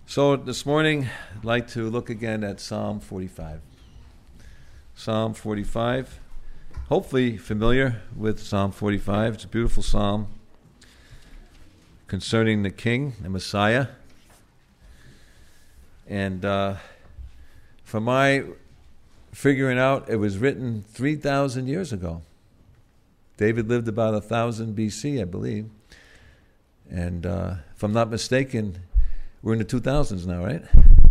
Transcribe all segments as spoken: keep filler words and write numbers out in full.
So this morning, I'd like to look again at Psalm forty-five. Psalm forty-five, hopefully familiar with Psalm forty-five. It's a beautiful psalm concerning the King, the Messiah. And uh, from my figuring out, it was written three thousand years ago. David lived about one thousand B C, I believe. And uh, if I'm not mistaken, we're in the two thousands now, right?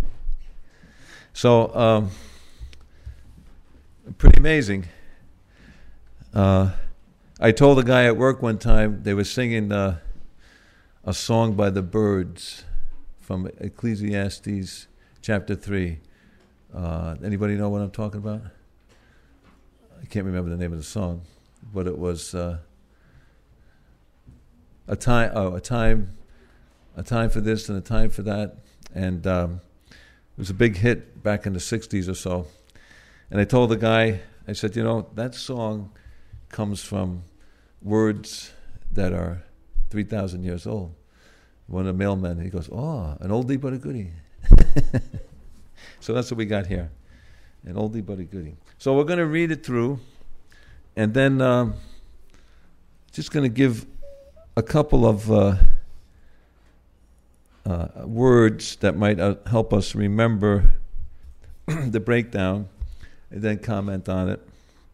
So, um, pretty amazing. Uh, I told a guy at work one time, they were singing uh, a song by the Byrds from Ecclesiastes chapter three. Uh, anybody know what I'm talking about? I can't remember the name of the song, but it was uh, a time. Oh, a time. A time for this and a time for that. And um, it was a big hit back in the sixties or so. And I told the guy, I said, you know, that song comes from words that are three thousand years old. One of the mailmen, he goes, oh, an oldie but a goodie. So that's what we got here, an oldie but a goodie. So we're going to read it through, and then um, just going to give a couple of uh, Uh, words that might uh, help us remember the breakdown, and then comment on it.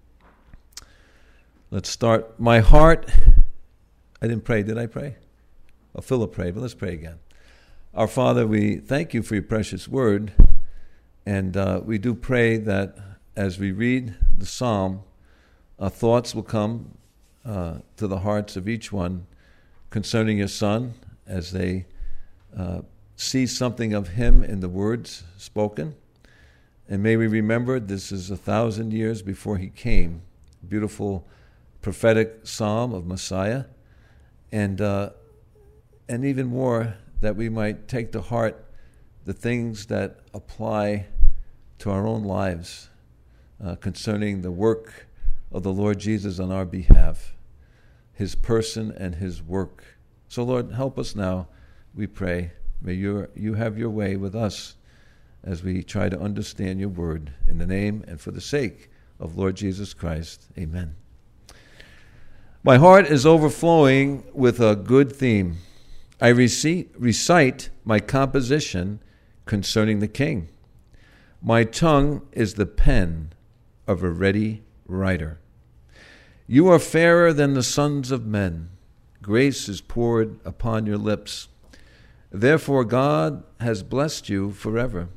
Let's start. My heart, I didn't pray, did I pray? Oh, Philip prayed, but let's pray again. Our Father, we thank you for your precious word, and uh, we do pray that as we read the psalm, our thoughts will come uh, to the hearts of each one concerning your Son as they Uh, see something of him in the words spoken. And may we remember this is a thousand years before he came. Beautiful prophetic psalm of Messiah. And uh, and even more, that we might take to heart the things that apply to our own lives uh, concerning the work of the Lord Jesus on our behalf, his person and his work. So Lord, help us now, we pray. May your, you have your way with us as we try to understand your word. In the name and for the sake of Lord Jesus Christ. Amen. My heart is overflowing with a good theme. I recite, recite my composition concerning the King. My tongue is the pen of a ready writer. You are fairer than the sons of men. Grace is poured upon your lips. Therefore God has blessed you forever.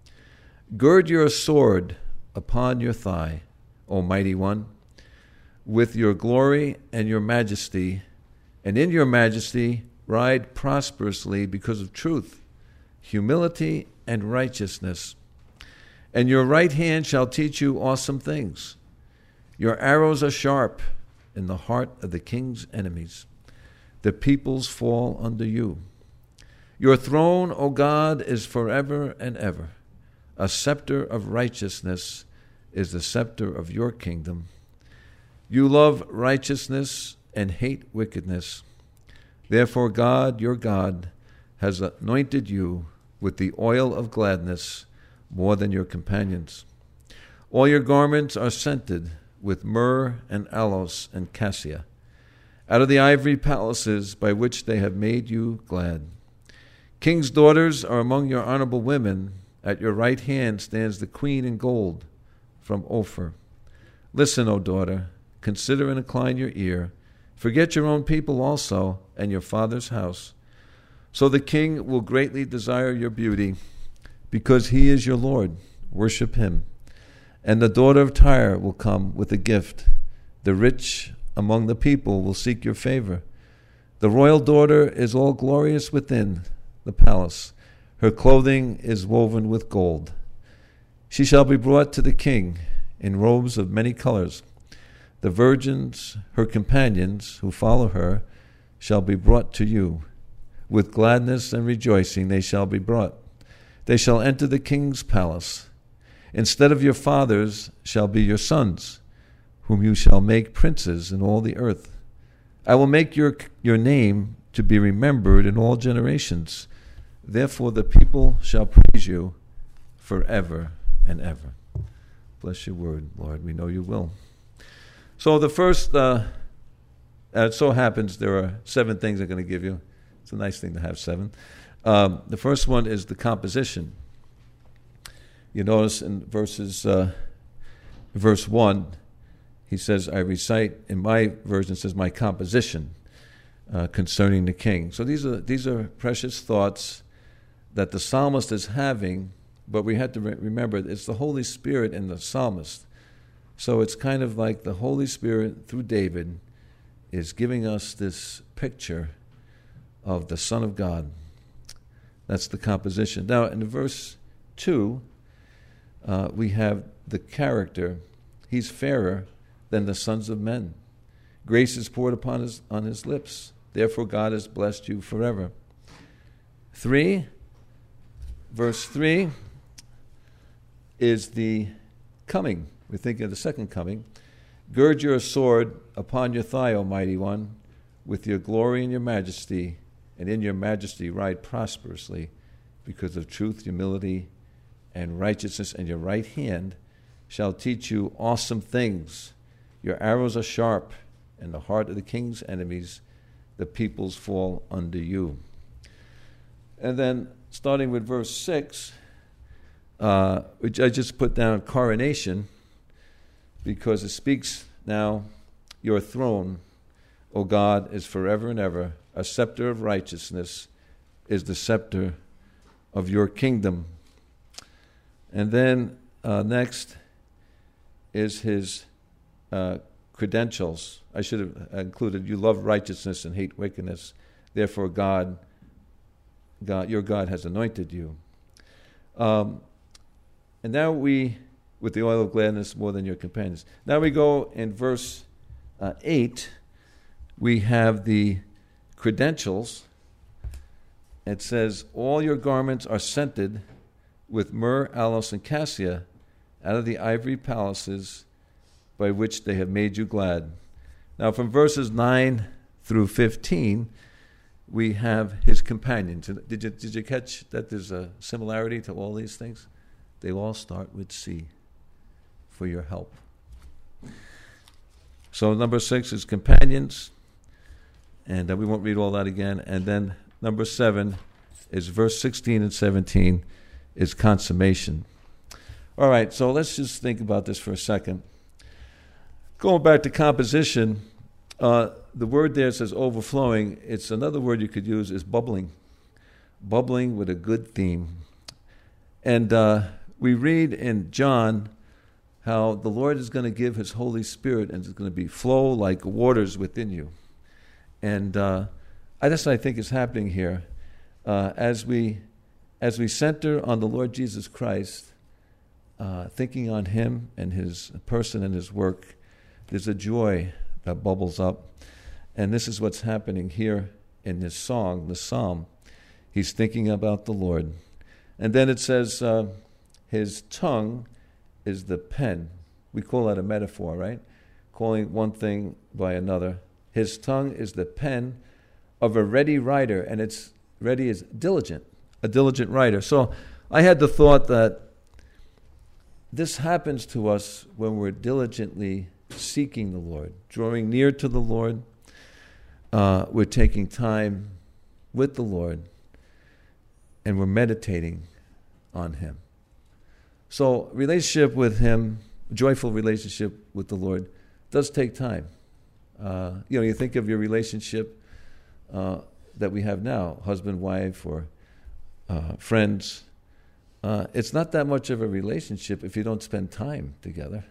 Gird your sword upon your thigh, O mighty one, with your glory and your majesty, and in your majesty ride prosperously because of truth, humility, and righteousness. And your right hand shall teach you awesome things. Your arrows are sharp in the heart of the king's enemies. The peoples fall under you. Your throne, O God, is forever and ever. A scepter of righteousness is the scepter of your kingdom. You love righteousness and hate wickedness. Therefore God, your God, has anointed you with the oil of gladness more than your companions. All your garments are scented with myrrh and aloes and cassia, out of the ivory palaces by which they have made you glad. King's daughters are among your honorable women. At your right hand stands the queen in gold from Ophir. Listen, O daughter, consider and incline your ear. Forget your own people also and your father's house. So the king will greatly desire your beauty, because he is your Lord. Worship him. And the daughter of Tyre will come with a gift. The rich among the people will seek your favor. The royal daughter is all glorious within the palace. Her clothing is woven with gold. She shall be brought to the king in robes of many colors. The virgins, her companions, who follow her, shall be brought to you. With gladness and rejoicing they shall be brought. They shall enter the king's palace. Instead of your fathers shall be your sons, whom you shall make princes in all the earth. I will make your, your name to be remembered in all generations. Therefore the people shall praise you forever and ever. Bless your word, Lord. We know you will. So the first, uh, it so happens there are seven things I'm going to give you. It's a nice thing to have seven. Um, the first one is the composition. You notice in verses, uh, verse one, he says, I recite, in my version it says, my composition uh, concerning the king. So these are these are precious thoughts that the psalmist is having, but we have to re- remember it's the Holy Spirit in the psalmist. So it's kind of like the Holy Spirit through David is giving us this picture of the Son of God. That's the composition. Now in verse two, uh, we have the character. He's fairer than the sons of men. Grace is poured upon his on his lips. Therefore God has blessed you forever. Three, verse three is the coming. We're thinking of the second coming. Gird your sword upon your thigh, O mighty one, with your glory and your majesty, and in your majesty ride prosperously, because of truth, humility, and righteousness, and your right hand shall teach you awesome things. Your arrows are sharp, and the heart of the king's enemies, the peoples fall under you. And then, starting with verse six, uh, which I just put down coronation, because it speaks now, your throne, O God, is forever and ever. A scepter of righteousness is the scepter of your kingdom. And then uh, next is his uh, credentials. I should have included, you love righteousness and hate wickedness. Therefore God, God your God has anointed you. Um, and now we, with the oil of gladness more than your companions. Now we go in verse uh, eight, we have the credentials. It says, all your garments are scented with myrrh, aloes, and cassia out of the ivory palaces by which they have made you glad. Now from verses nine through fifteen, we have his companions. Did you, did you catch that there's a similarity to all these things? They all start with C, for your help. So number six is companions, and uh, we won't read all that again. And then number seven is verse sixteen and seventeen is consummation. All right, so let's just think about this for a second. Going back to composition, uh, the word there says overflowing. It's another word you could use is bubbling. Bubbling with a good theme. And uh, we read in John how the Lord is going to give his Holy Spirit and it's going to be flow like waters within you. And uh, that's what I think is happening here. Uh, as we as we center on the Lord Jesus Christ, uh, thinking on him and his person and his work, there's a joy that bubbles up. And this is what's happening here in this song, the psalm. He's thinking about the Lord. And then it says, uh, his tongue is the pen. We call that a metaphor, right? Calling one thing by another. His tongue is the pen of a ready writer, and it's ready is diligent, a diligent writer. So I had the thought that this happens to us when we're diligently seeking the Lord, drawing near to the Lord. Uh, we're taking time with the Lord, and we're meditating on him. So relationship with him, joyful relationship with the Lord, does take time. Uh, you know, you think of your relationship uh, that we have now, husband, wife, or uh, friends. Uh, it's not that much of a relationship if you don't spend time together.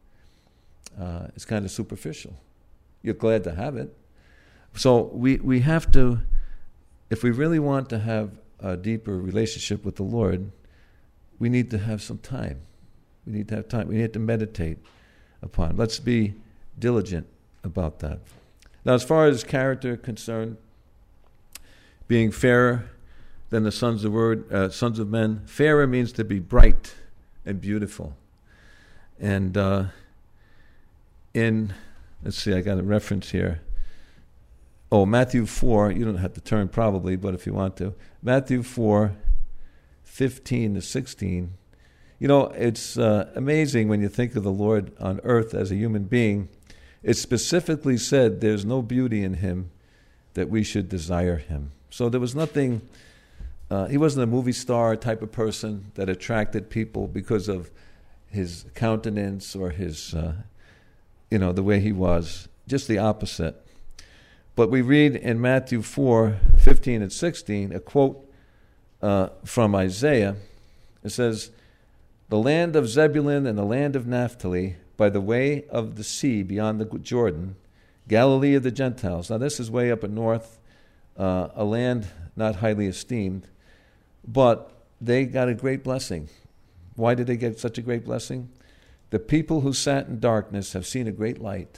Uh, it's kind of superficial. You're glad to have it. So we, we have to, if we really want to have a deeper relationship with the Lord, we need to have some time. We need to have time. We need to meditate upon it. Let's be diligent about that. Now, as far as character concerned, being fairer than the sons of word, uh, sons of men, fairer means to be bright and beautiful. And uh, in, let's see, I got a reference here. oh, Matthew four, you don't have to turn probably, but if you want to. Matthew four, fifteen to sixteen. You know, it's uh, amazing when you think of the Lord on earth as a human being. It specifically said there's no beauty in him that we should desire him. So there was nothing, uh, he wasn't a movie star type of person that attracted people because of his countenance or his, uh, you know, the way he was. Just the opposite. But we read in Matthew four, fifteen and sixteen, a quote uh, from Isaiah. It says, "The land of Zebulun and the land of Naphtali, by the way of the sea beyond the Jordan, Galilee of the Gentiles." Now this is way up in north, uh, a land not highly esteemed, but they got a great blessing. Why did they get such a great blessing? The people who sat in darkness have seen a great light.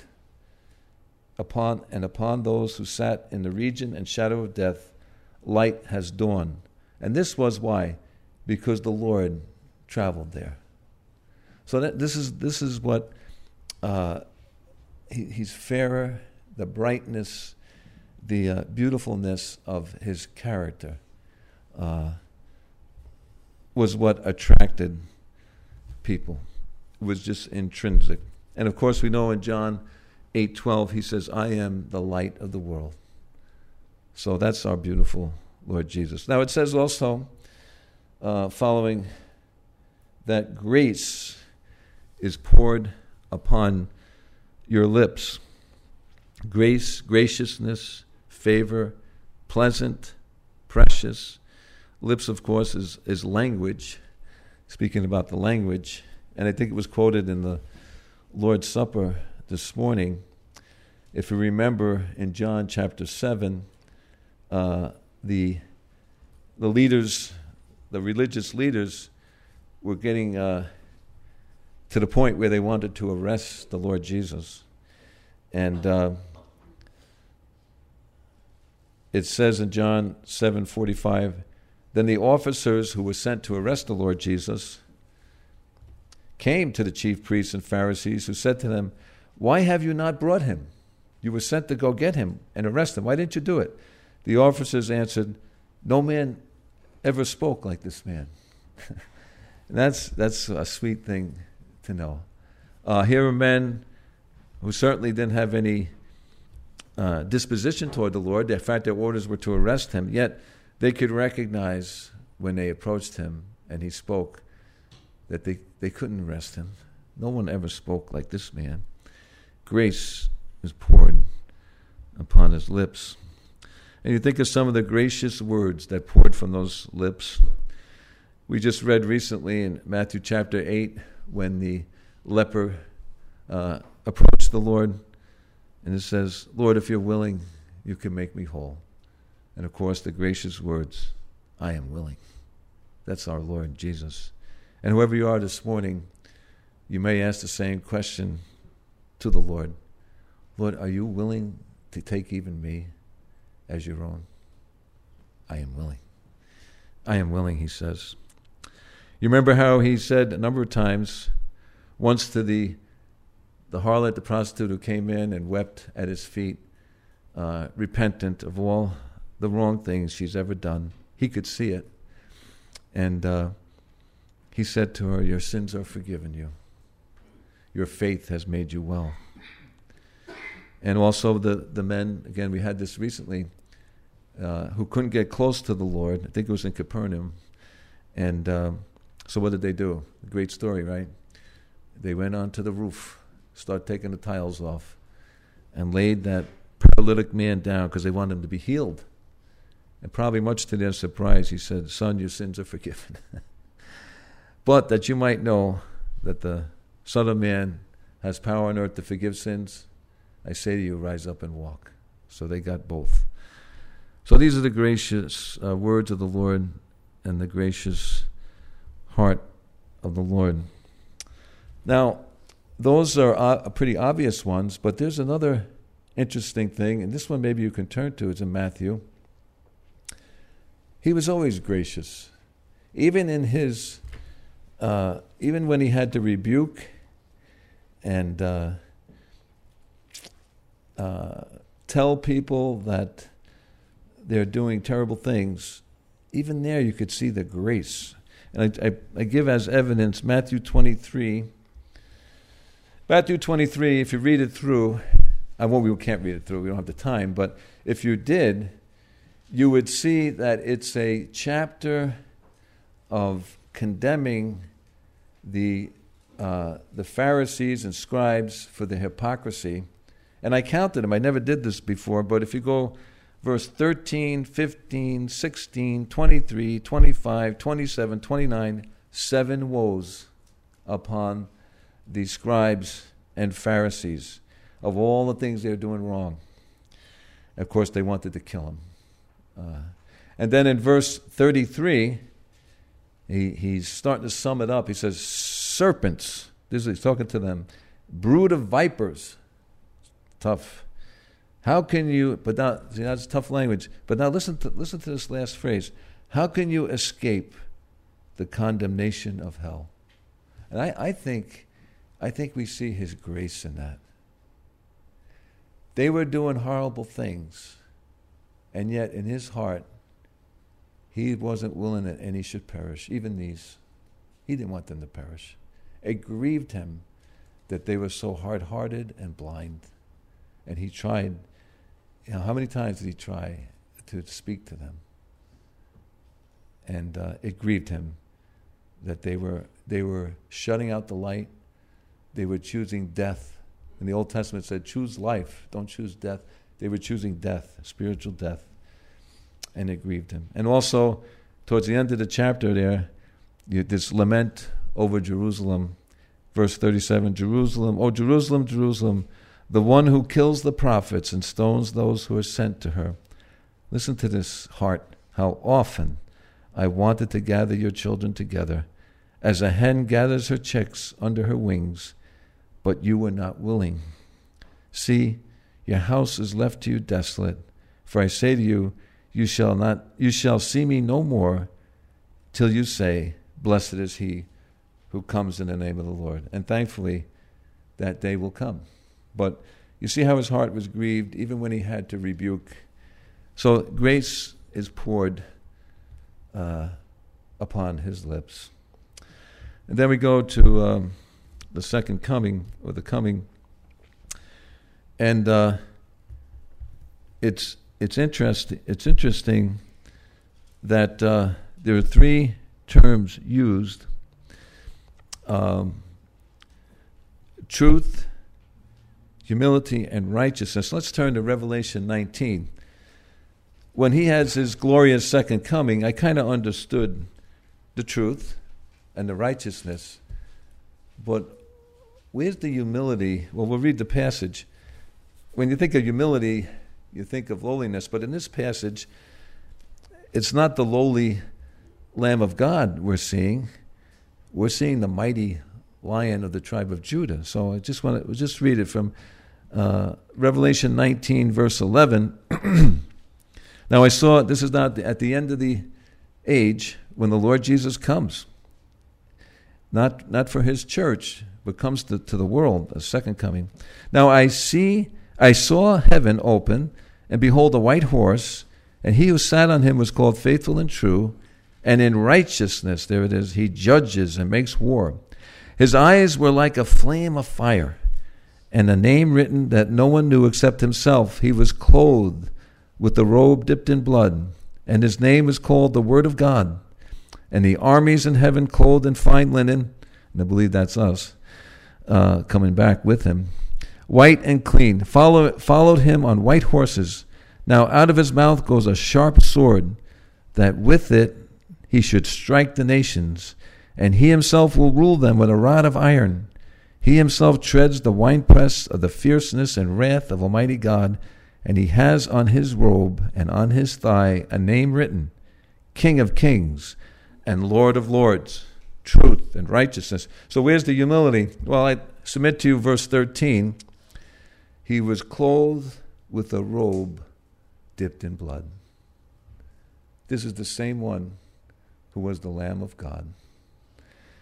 Upon and upon those who sat in the region and shadow of death, light has dawned. And this was why? Because the Lord traveled there. So that this is this is what uh, he, he's fairer, the brightness, the uh, beautifulness of his character uh, was what attracted people. It was just intrinsic. And of course we know in John eight twelve, he says, "I am the light of the world." So that's our beautiful Lord Jesus. Now it says also, uh, following that, grace is poured upon your lips. Grace, graciousness, favor, pleasant, precious. Lips, of course, is, is language. Speaking about the language, and I think it was quoted in the Lord's Supper this morning. If you remember in John chapter seven, uh, the the leaders, the religious leaders, were getting uh, to the point where they wanted to arrest the Lord Jesus. And uh, it says in John seven forty-five, "Then the officers who were sent to arrest the Lord Jesus came to the chief priests and Pharisees, who said to them, 'Why have you not brought him? You were sent to go get him and arrest him. Why didn't you do it?' The officers answered, 'No man ever spoke like this man.'" And that's that's a sweet thing to know. Uh, here are men who certainly didn't have any uh, disposition toward the Lord. In fact, their orders were to arrest him, yet they could recognize when they approached him and he spoke that they, they couldn't arrest him. No one ever spoke like this man. Grace is poured upon his lips. And you think of some of the gracious words that poured from those lips. We just read recently in Matthew chapter eight when the leper uh, approached the Lord, and it says, "Lord, if you're willing, you can make me whole." And of course, the gracious words, "I am willing." That's our Lord Jesus. And whoever you are this morning, you may ask the same question to the Lord. Lord, are you willing to take even me as your own? I am willing. I am willing, he says. You remember how he said a number of times, once to the the harlot, the prostitute who came in and wept at his feet, uh, repentant of all the wrong things she's ever done. He could see it. And uh, he said to her, "Your sins are forgiven you. Your faith has made you well." And also the, the men, again, we had this recently, uh, who couldn't get close to the Lord. I think it was in Capernaum. And uh, so what did they do? A great story, right? They went onto the roof, started taking the tiles off, and laid that paralytic man down because they wanted him to be healed. And probably much to their surprise, he said, "Son, your sins are forgiven." But that you might know that the Son of Man has power on earth to forgive sins, I say to you, rise up and walk. So they got both. So these are the gracious uh, words of the Lord and the gracious heart of the Lord. Now, those are uh, pretty obvious ones, but there's another interesting thing, and this one maybe you can turn to. It's in Matthew. He was always gracious. Even in his, uh, even when he had to rebuke and uh, uh, tell people that they're doing terrible things, even there you could see the grace. And I, I, I give as evidence Matthew twenty-three. Matthew twenty-three, if you read it through, I won't, we can't read it through, we don't have the time, but if you did, you would see that it's a chapter of condemning the uh, the Pharisees and scribes for the hypocrisy. And I counted them. I never did this before, but if you go verse thirteen, fifteen, sixteen, twenty-three, twenty-five, twenty-seven, twenty-nine, seven woes upon the scribes and Pharisees of all the things they were doing wrong. Of course, they wanted to kill him. Uh, and then in verse thirty-three, he, he's starting to sum it up. He says, serpents, this is he's talking to them, brood of vipers. Tough. How can you, but now, see, that's tough language. But now listen to, listen to this last phrase. How can you escape the condemnation of hell? And I, I think, I think we see his grace in that. They were doing horrible things, and yet in his heart, he wasn't willing that any should perish, even these. He didn't want them to perish. It grieved him that they were so hard-hearted and blind. And he tried, you know, how many times did he try to speak to them? And uh, it grieved him that they were they were shutting out the light. They were choosing death. And the Old Testament said, choose life, don't choose death. They were choosing death, spiritual death. And it grieved him. And also, towards the end of the chapter there, you, this lament over Jerusalem, verse thirty-seven, Jerusalem, oh Jerusalem, Jerusalem, the one who kills the prophets and stones those who are sent to her. Listen to this heart. How often I wanted to gather your children together, as a hen gathers her chicks under her wings, but you were not willing. See, your house is left to you desolate. For I say to you, you shall not, you shall see me no more till you say, blessed is he who comes in the name of the Lord. And thankfully, that day will come. But you see how his heart was grieved even when he had to rebuke. So grace is poured uh, upon his lips. And then we go to um, the second coming, or the coming. And uh, it's it's interesting. It's interesting that uh, there are three terms used: um, truth, humility, and righteousness. Let's turn to Revelation nineteen. When he has his glorious second coming, I kind of understood the truth and the righteousness. But where's the humility? Well, we'll read the passage. When you think of humility, you think of lowliness. But in this passage, it's not the lowly Lamb of God we're seeing. We're seeing the mighty Lion of the tribe of Judah. So I just want to just read it from uh, Revelation nineteen, verse eleven. Now I saw, this is not at the end of the age when the Lord Jesus comes. Not not for his church, but comes to, to the world, a second coming. Now I see, I saw heaven open, and behold a white horse, and he who sat on him was called Faithful and True, and in righteousness, there it is, he judges and makes war. His eyes were like a flame of fire, and a name written that no one knew except himself. He was clothed with the robe dipped in blood, and his name is called the Word of God. And the armies in heaven clothed in fine linen, and I believe that's us, uh, coming back with him, white and clean, follow, followed him on white horses. Now out of his mouth goes a sharp sword, that with it he should strike the nations, and he himself will rule them with a rod of iron. He himself treads the winepress of the fierceness and wrath of Almighty God, and he has on his robe and on his thigh a name written, King of Kings and Lord of Lords, truth and righteousness. So where's the humility? Well, I submit to you verse thirteen. He was clothed with a robe dipped in blood. This is the same one who was the Lamb of God.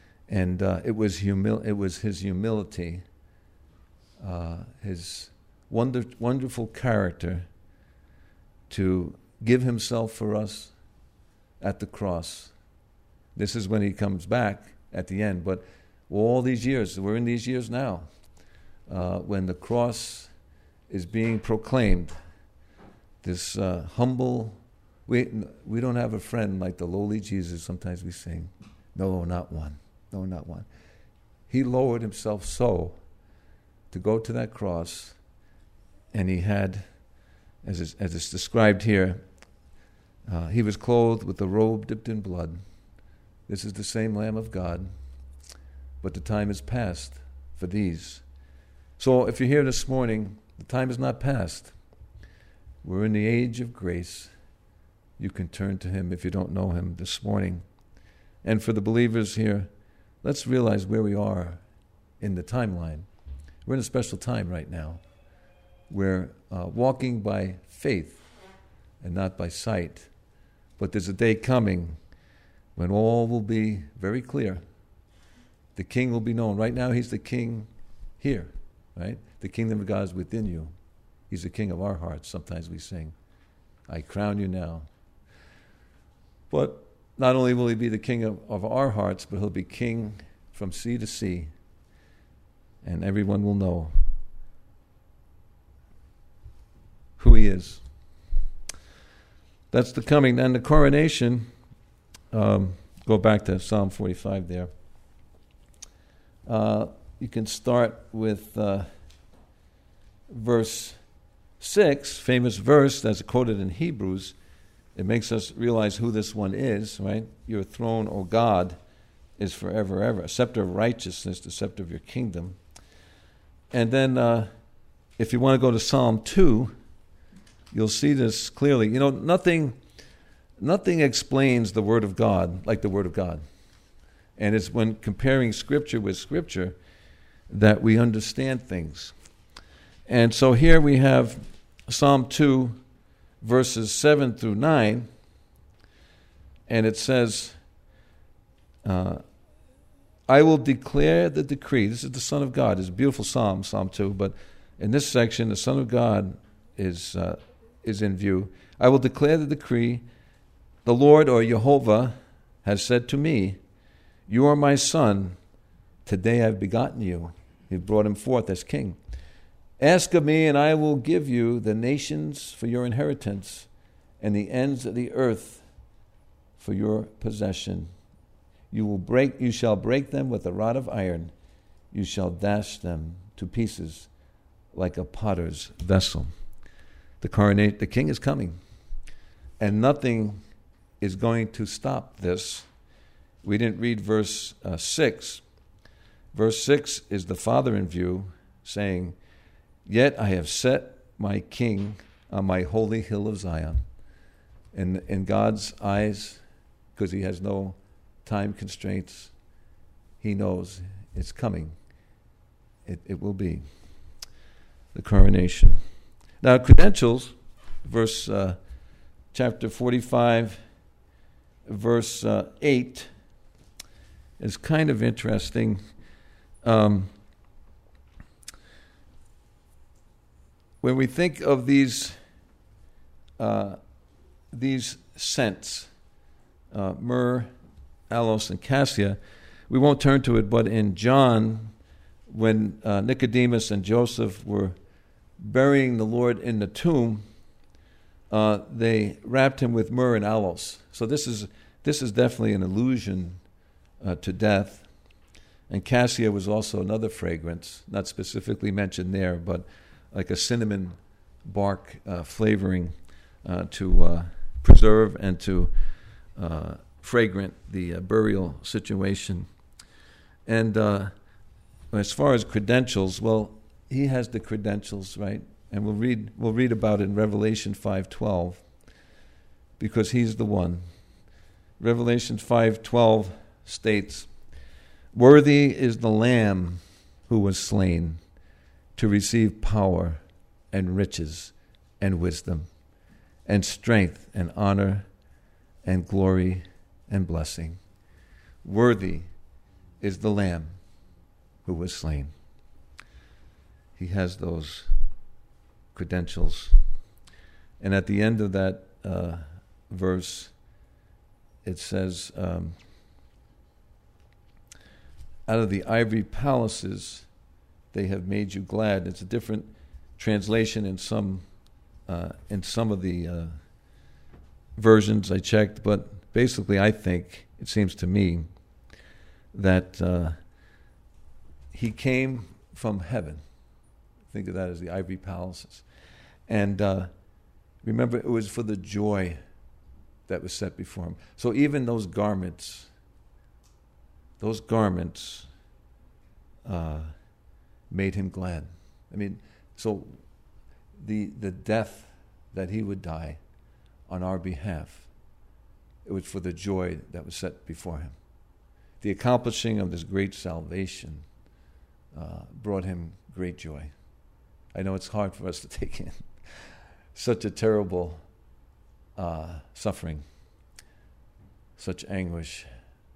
And uh, it was humil- it was his humility, uh, his wonder, wonderful character to give himself for us at the cross. This is when he comes back at the end. But all these years, we're in these years now, uh, when the cross is being proclaimed, this uh, humble, we, we don't have a friend like the lowly Jesus, sometimes we sing. No, not one. No, not one. He lowered himself so to go to that cross, and he had, as it's, as it's described here, uh, he was clothed with a robe dipped in blood. This is the same Lamb of God, but the time is past for these. So if you're here this morning, the time is not past. We're in the age of grace. You can turn to him if you don't know him this morning. And for the believers here, let's realize where we are in the timeline. We're in a special time right now. We're uh, walking by faith and not by sight. But there's a day coming when all will be very clear. The King will be known. Right now, he's the King here, right? The kingdom of God is within you. He's the King of our hearts. Sometimes we sing, I crown you now. But not only will he be the King of, of our hearts, but he'll be King from sea to sea. And everyone will know who he is. That's the coming. Then the coronation, um, go back to Psalm forty-five there. Uh, you can start with uh, verse six, famous verse that's quoted in Hebrews. It makes us realize who this one is, right? Your throne, O God, is forever, ever. A scepter of righteousness, the scepter of your kingdom. And then uh, if you want to go to Psalm two, you'll see this clearly. You know, nothing, nothing explains the Word of God like the Word of God. And it's when comparing Scripture with Scripture that we understand things. And so here we have Psalm two, verses seven through nine, and it says, uh, I will declare the decree. This is the Son of God. It's a beautiful psalm, Psalm two, but in this section, the Son of God is uh, is in view. I will declare the decree. The Lord, or Jehovah, has said to me, you are my son. Today I've begotten you. He brought him forth as king. Ask of me, and I will give you the nations for your inheritance, and the ends of the earth for your possession. You will break, you shall break them with a rod of iron. You shall dash them to pieces like a potter's vessel. The coronation, the king is coming, and nothing is going to stop this. We didn't read verse uh, six. Verse six is the Father in view, saying, yet I have set my king on my holy hill of Zion. In, in God's eyes, because he has no time constraints, he knows it's coming. It, it will be the coronation. Now, credentials, verse uh, chapter forty-five, verse uh, eight, is kind of interesting. Um, when we think of these uh, these scents, uh, myrrh, aloes, and cassia, we won't turn to it, but in John, when uh, Nicodemus and Joseph were burying the Lord in the tomb, uh, they wrapped him with myrrh and aloes. So this is this is definitely an allusion uh, to death. And cassia was also another fragrance, not specifically mentioned there, but like a cinnamon bark uh, flavoring uh, to uh, preserve and to uh, fragrant the uh, burial situation. And uh, as far as credentials, well, he has the credentials, right? And we'll read we'll read about it in Revelation five twelve, because he's the one. Revelation five twelve states, worthy is the Lamb who was slain to receive power and riches and wisdom and strength and honor and glory and blessing. Worthy is the Lamb who was slain. He has those credentials. And at the end of that uh, verse, it says, um, out of the ivory palaces they have made you glad. It's a different translation in some uh, in some of the uh, versions I checked, but basically I think, it seems to me, that uh, he came from heaven. Think of that as the ivory palaces. And uh, remember, it was for the joy that was set before him. So even those garments, those garments uh, made him glad. I mean, so the the death that he would die on our behalf, it was for the joy that was set before him. The accomplishing of this great salvation uh, brought him great joy. I know it's hard for us to take in such a terrible uh, suffering, such anguish.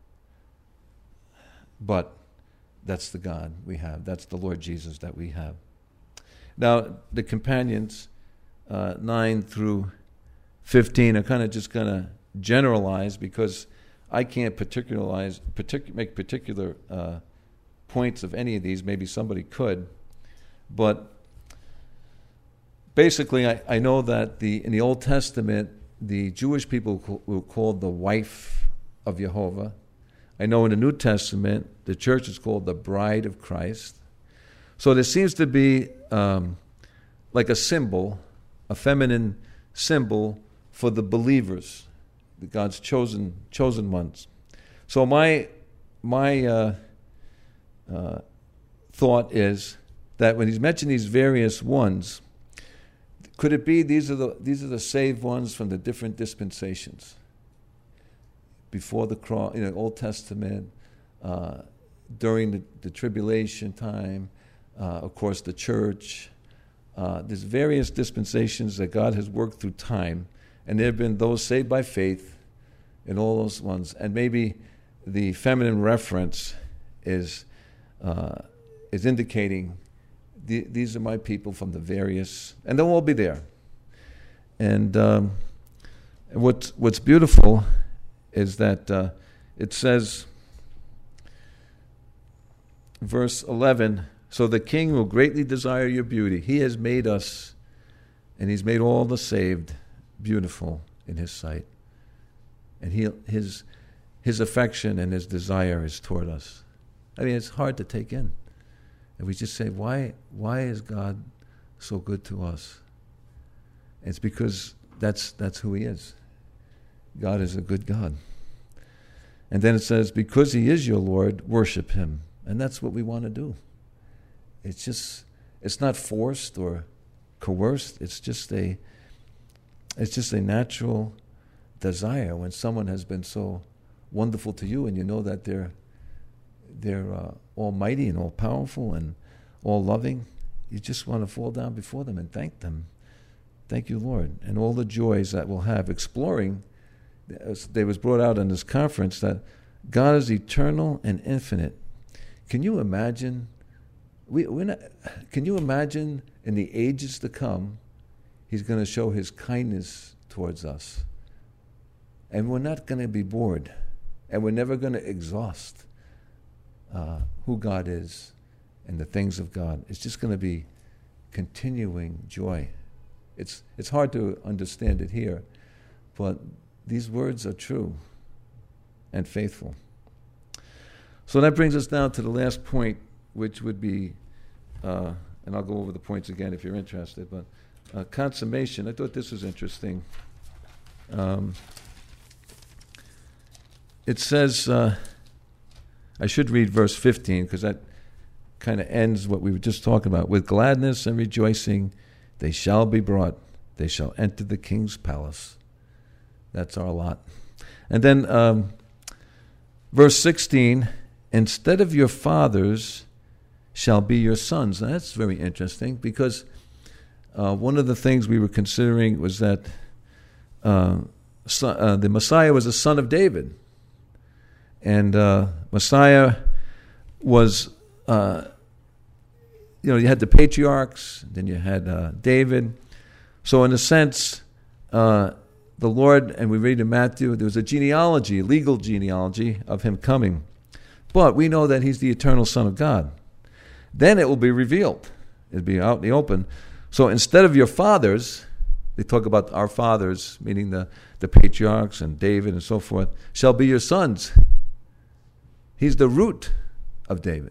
But that's the God we have. That's the Lord Jesus that we have. Now, the companions, uh, nine through fifteen, are kind of just going to generalize because I can't particularize, partic- make particular uh, points of any of these. Maybe somebody could. But basically, I, I know that the in the Old Testament, the Jewish people were called the wife of Jehovah. I know in the New Testament, the church is called the bride of Christ. So there seems to be um, like a symbol, a feminine symbol for the believers, the God's chosen chosen ones. So my my uh, uh, thought is that when he's mentioned these various ones, could it be these are the these are the saved ones from the different dispensations? Before the cross, you know, Old Testament, uh, during the, the tribulation time, uh, of course, the church. Uh, there's various dispensations that God has worked through time, and there have been those saved by faith in all those ones. And maybe the feminine reference is uh, is indicating the, these are my people from the various, and they'll all be there. And um, what's what's beautiful is that uh, it says, verse eleven, so the king will greatly desire your beauty. He has made us, and he's made all the saved beautiful in his sight. And he, his, his affection and his desire is toward us. I mean, it's hard to take in. And we just say, why, why is God so good to us? It's because that's that's who he is. God is a good God. And then it says, because he is your Lord, worship him. And that's what we want to do. It's just, it's not forced or coerced. It's just a, it's just a natural desire when someone has been so wonderful to you and you know that they're, they're uh, almighty and all powerful and all loving. You just want to fall down before them and thank them. Thank you, Lord. And all the joys that we'll have exploring. They was brought out in this conference that God is eternal and infinite. Can you imagine? We, we're not, can you imagine in the ages to come, he's going to show his kindness towards us, and we're not going to be bored, and we're never going to exhaust uh, who God is and the things of God. It's just going to be continuing joy. It's it's hard to understand it here, but these words are true and faithful. So that brings us down to the last point, which would be, uh, and I'll go over the points again if you're interested, but uh, consummation. I thought this was interesting. Um, it says, uh, I should read verse fifteen because that kind of ends what we were just talking about. With gladness and rejoicing they shall be brought. They shall enter the king's palace. That's our lot. And then um, verse sixteen, instead of your fathers shall be your sons. Now that's very interesting because uh, one of the things we were considering was that uh, son, uh, the Messiah was a son of David. And uh, Messiah was, uh, you know, you had the patriarchs, then you had uh, David. So in a sense, uh, the Lord, and we read in Matthew, there was a genealogy, legal genealogy of him coming. But we know that he's the eternal Son of God. Then it will be revealed. It'll be out in the open. So instead of your fathers, they talk about our fathers, meaning the, the patriarchs and David and so forth, shall be your sons. He's the root of David.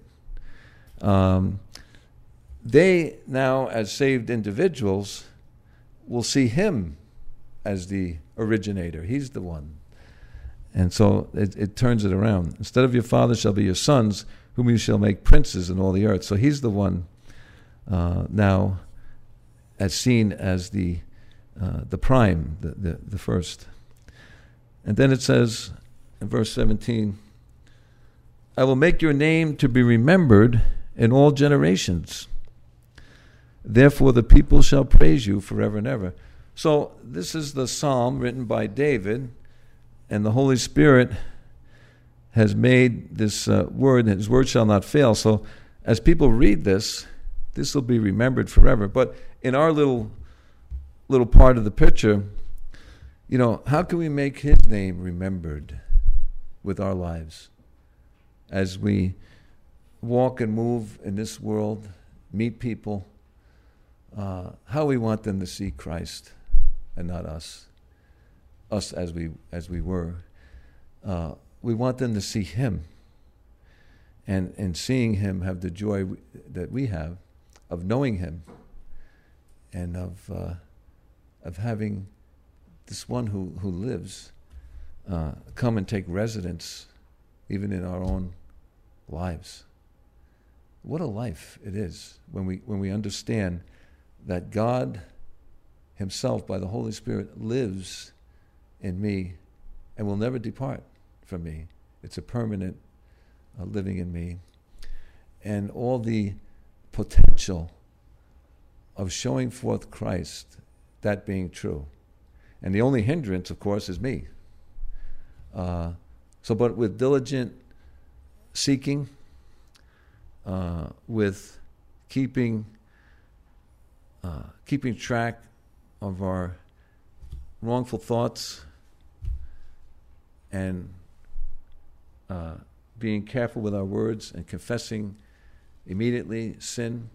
Um, they now, as saved individuals, will see him as the originator. He's the one. And so it, it turns it around. Instead of your fathers shall be your sons, whom you shall make princes in all the earth. So he's the one uh, now as seen as the uh, the prime, the, the, the first. And then it says in verse seventeen, I will make your name to be remembered in all generations. Therefore the people shall praise you forever and ever. So this is the psalm written by David, and the Holy Spirit has made this uh, word, his word shall not fail. So as people read this, this will be remembered forever. But in our little little part of the picture, you know, how can we make his name remembered with our lives as we walk and move in this world, meet people, uh, how we want them to see Christ and not us, us as we as we were. Uh, we want them to see him, and in seeing him have the joy we, that we have of knowing him, and of uh, of having this one who, who lives uh, come and take residence even in our own lives. What a life it is when we when we understand that God himself, by the Holy Spirit, lives in me and will never depart from me. It's a permanent uh, living in me. And all the potential of showing forth Christ, that being true. And the only hindrance, of course, is me. Uh, so, but with diligent seeking, uh, with keeping uh, keeping track of our wrongful thoughts, and uh, being careful with our words and confessing immediately sin,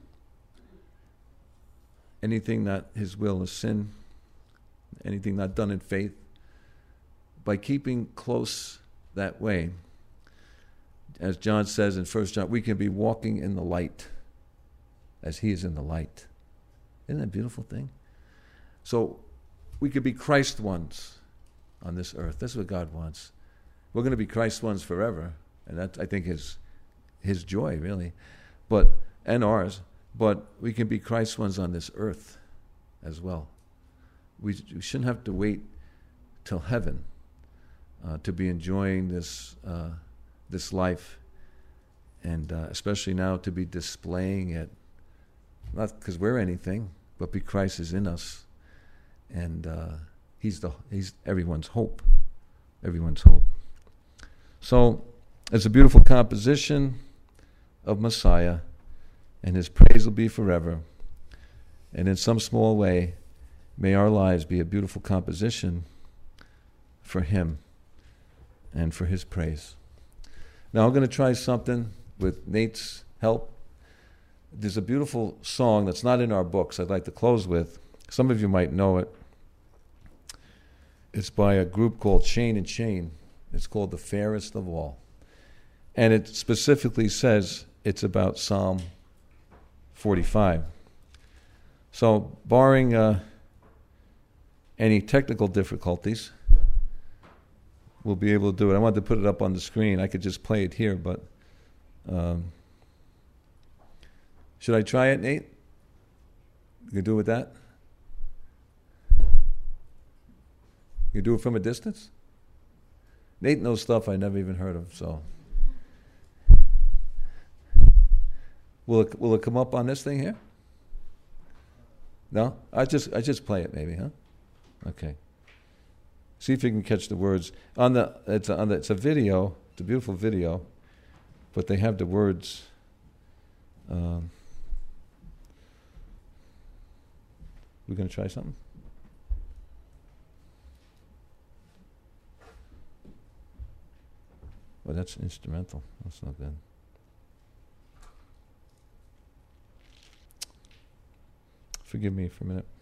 anything not his will is sin, anything not done in faith, by keeping close that way, as John says in First John, we can be walking in the light as he is in the light. Isn't that a beautiful thing? So we could be Christ ones on this earth. That's what God wants. We're going to be Christ ones forever, and that, I think, is his joy, really, but and ours. But we can be Christ ones on this earth as well. We, we shouldn't have to wait till heaven uh, to be enjoying this uh, this life, and uh, especially now to be displaying it, not because we're anything, but because Christ is in us, and uh, he's the he's everyone's hope, everyone's hope. So it's a beautiful composition of Messiah, and his praise will be forever. And in some small way, may our lives be a beautiful composition for him and for his praise. Now I'm going to try something with Nate's help. There's a beautiful song that's not in our books I'd like to close with. Some of you might know it. It's by a group called Shane and Shane. It's called The Fairest of All. And it specifically says it's about Psalm forty-five. So, barring uh, any technical difficulties, we'll be able to do it. I wanted to put it up on the screen. I could just play it here, but um, should I try it, Nate? You can do it with that? You do it from a distance? Nate knows stuff I never even heard of, so. Will it, will it come up on this thing here? No? I just I just play it maybe, huh? Okay. See if you can catch the words. On the it's a, on the, it's a video. It's a beautiful video, but they have the words. Um, We're going to try something? Well, that's instrumental. That's not good. Forgive me for a minute.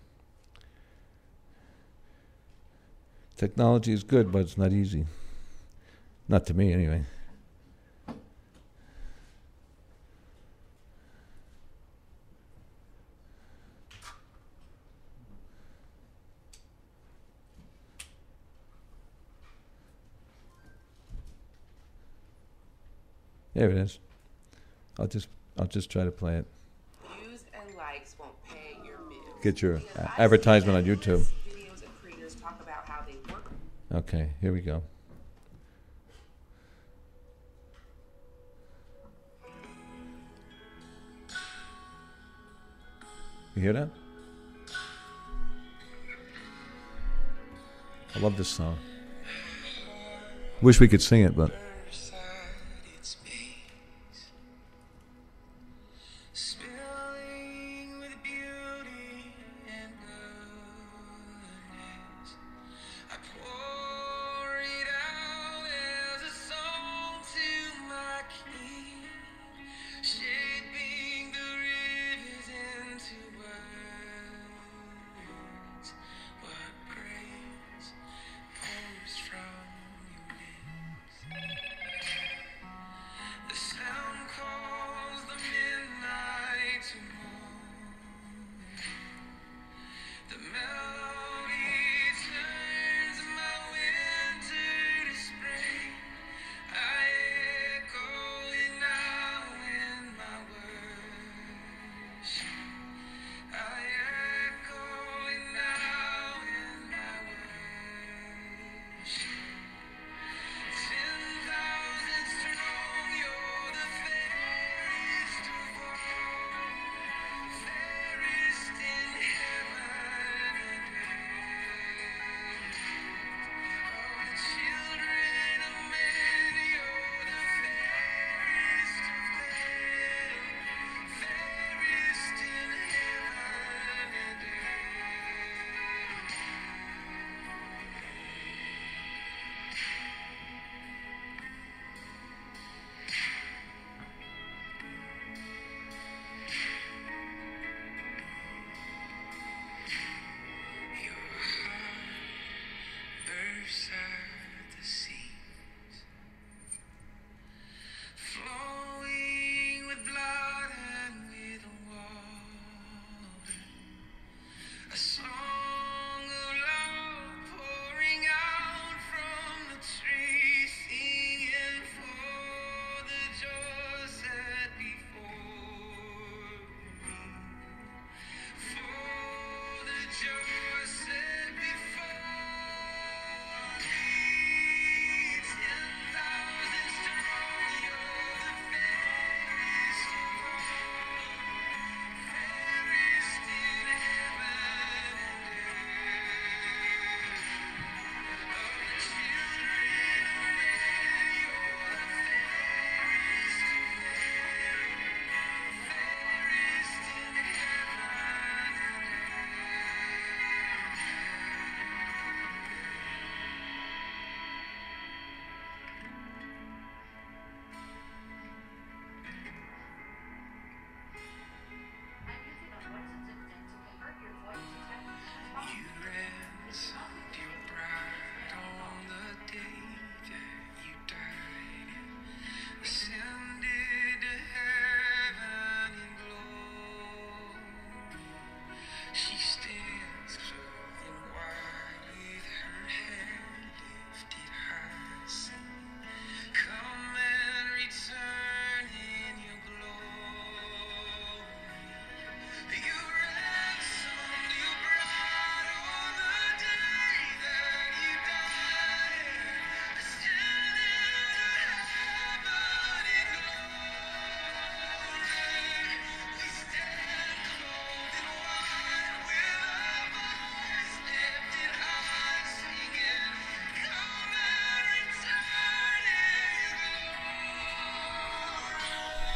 Technology is good, but it's not easy. Not to me, anyway. There it is. I'll just I'll just try to play it. Views and likes won't pay your bills. Get your uh, advertisement on YouTube. Videos and creators talk about how they work. Okay, here we go. You hear that? I love this song. Wish we could sing it, but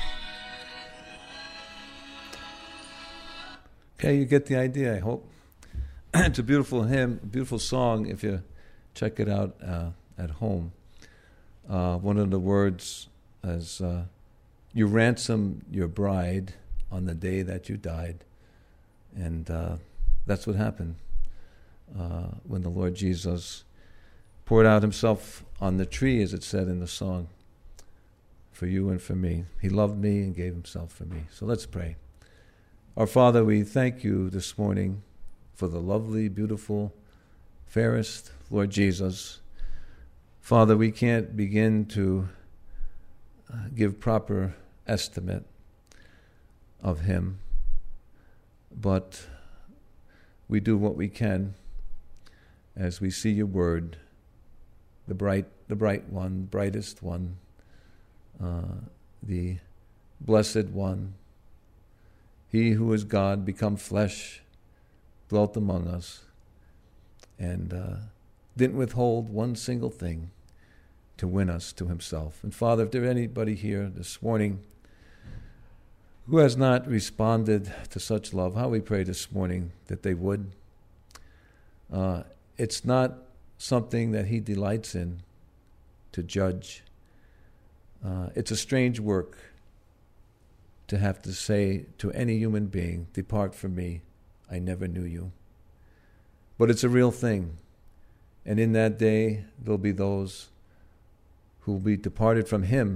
okay, you get the idea, I hope. it's a beautiful hymn, a beautiful song if you check it out uh, at home. Uh, one of the words is, uh, you ransomed your bride on the day that you died. And uh, that's what happened uh, when the Lord Jesus poured out himself on the tree, as it said in the song, for you and for me. He loved me and gave himself for me. So let's pray. Our Father, we thank you this morning for the lovely, beautiful, fairest Lord Jesus. Father, we can't begin to uh, give proper estimate of him, but we do what we can as we see your word, the bright, the bright one, brightest one, uh, the blessed one, he who is God become flesh, dwelt among us, and uh, didn't withhold one single thing to win us to himself. And Father, if there is anybody here this morning who has not responded to such love, how we pray this morning that they would. Uh, it's not something that he delights in to judge. Uh, it's a strange work to have to say to any human being, depart from me, I never knew you. But it's a real thing. And in that day, there'll be those who will be departed from him.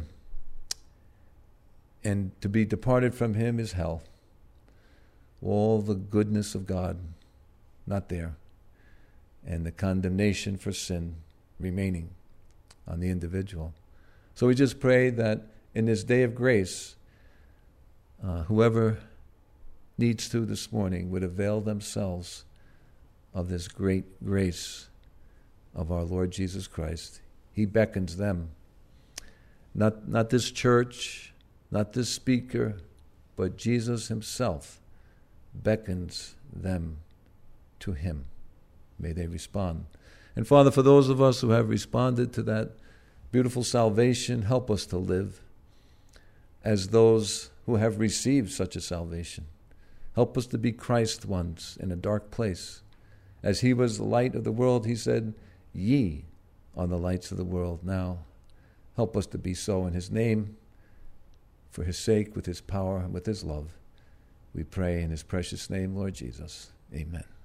And to be departed from him is hell. All the goodness of God, not there. And the condemnation for sin remaining on the individual. So we just pray that in this day of grace, uh, whoever needs to this morning would avail themselves of this great grace of our Lord Jesus Christ. He beckons them. Not, not this church, not this speaker, but Jesus himself beckons them to him. May they respond. And Father, for those of us who have responded to that beautiful salvation, help us to live as those who have received such a salvation. Help us to be Christ ones in a dark place. As he was the light of the world, he said, ye are the lights of the world. Now, help us to be so in his name, for his sake, with his power, and with his love. We pray in his precious name, Lord Jesus. Amen.